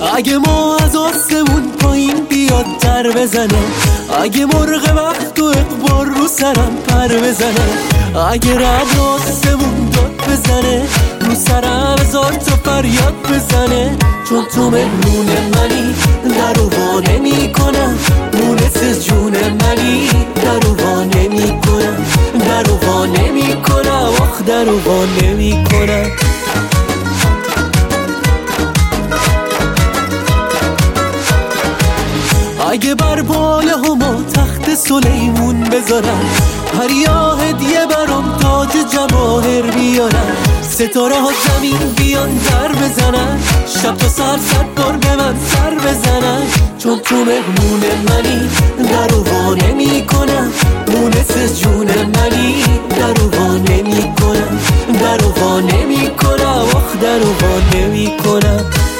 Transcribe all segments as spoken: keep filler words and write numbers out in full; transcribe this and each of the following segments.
اگه ما از آسمون پایین بیاد در بزنه، اگه مرغ وقت و اقبال رو سرم پر بزنه، اگه رد آسمون داد بزنه رو سرم هزار تا فریاد بزنه، چون تو مهمون منی در و وا نمی کنم، مونس جون منی در و وا نمی کنم، در و وا نمی کنم، آخ در و وا نمی کنم. اگه بر بال هما تخت سلیمون بذارم، هریا هدیه برام تاج جواهر بیارم، ستاره ها زمین بیان در بزنن، شب تا سر صد بار به من سر بزنن، چون تو مهمون منی در و وا نمی کنم، مونس جون منی در و وا نمی کنم، در و وا نمی کنم، آخ در و وا نمی کنم.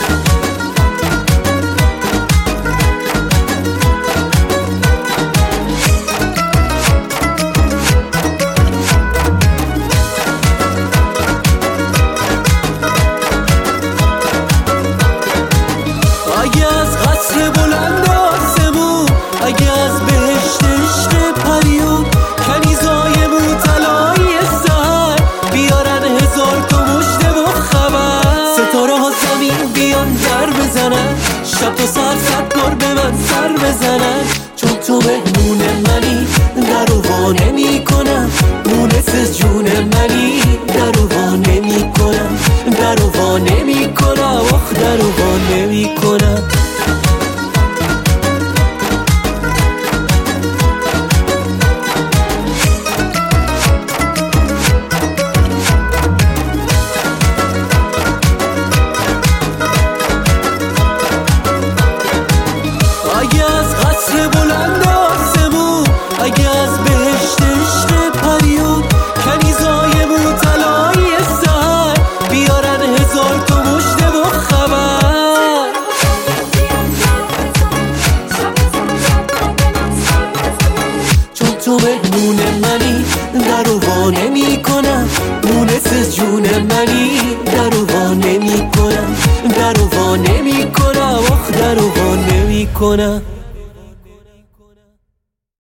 اگه از قصر بلند آسمون، اگه از بهشت عشق پریون، کنیزای موطلای سحر بیارن هزار تا مژده و خبر، ستاره ها زمین بیان در بزنن، شب تا سر صد بار به من سر بزنن، چون تو مهمون منی در و وا نمی کنم، مونس جون منی در و وا نمی کنم، در و وا نمی کنم، آخ در و وا نمی کنم. اگه از قصر بلند آسمون، اگه از بهشت عشق پریون، کنیزای موطلای سحر بیارن هزار تا مژده و خبر، چون تو مهمون منی در و وا نمی کنم، مونس جون منی در و وا نمی کنم، در و وا نمی کنم، آخ در و وا نمی کنم.